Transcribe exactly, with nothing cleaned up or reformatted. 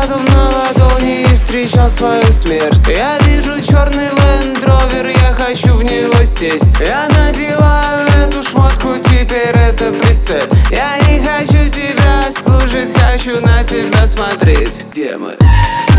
тату на ладони и встречал свою смерть. Я вижу черный Land Rover, я хочу в него сесть. Я надеваю эту шмотку, теперь это пресет. Я не хочу тебя слушать, хочу на тебя смотреть. Где мы?